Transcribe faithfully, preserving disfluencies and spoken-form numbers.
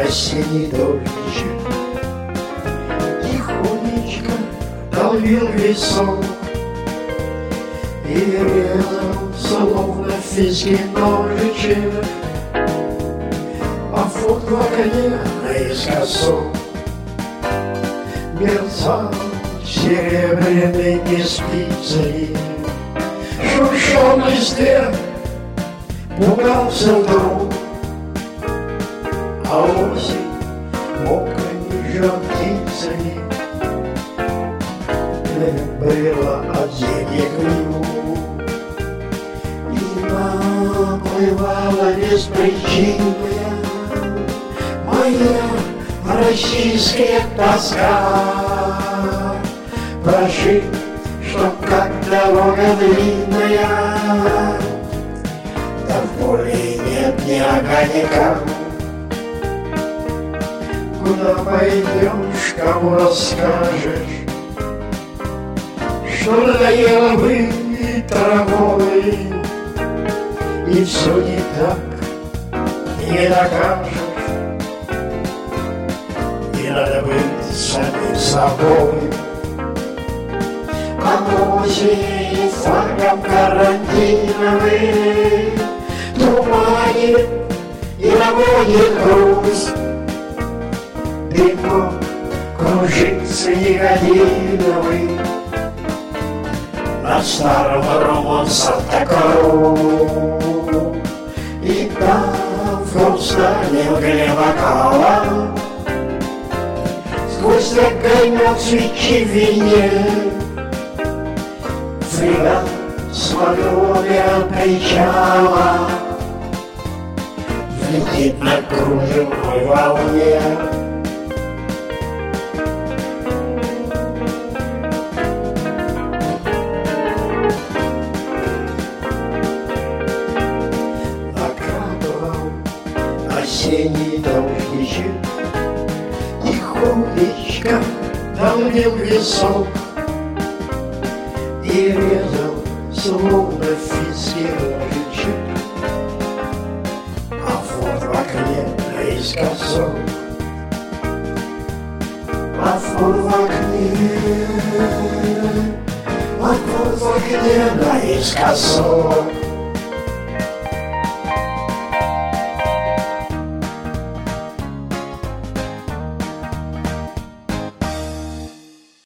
осенний дождичек тихонечко долбил весок и резал, словно финский ножичек, а фот в окне наискосок мерцал серебряными спицами. Шуршал листе, пугался вдруг, а осень мокрыми же птицами брела от зимних вьюг. И наплывала беспричинная моя российская тоска. Проши, чтоб как дорога длинная, да в поле нет ни огонька. Куда пойдешь, кому расскажешь, что надоело быть травой, и все не так, не докажешь, и надо быть самим собой. А осень флагом карантиновым туманит и наводит грусть. Дымом кружится Ягодиновый над старым ромом Санта-Крус. И там в хрустальной мгле бокала сквозь огонек свечи в вине фрегат с вагоном причала летит на кружевной волне. Накатывал осенний дождичек, тихонечко долбил весок и резал, словно финский ножичек, а фот в окне наискосок, а фот в окне, а фот в окне наискосок.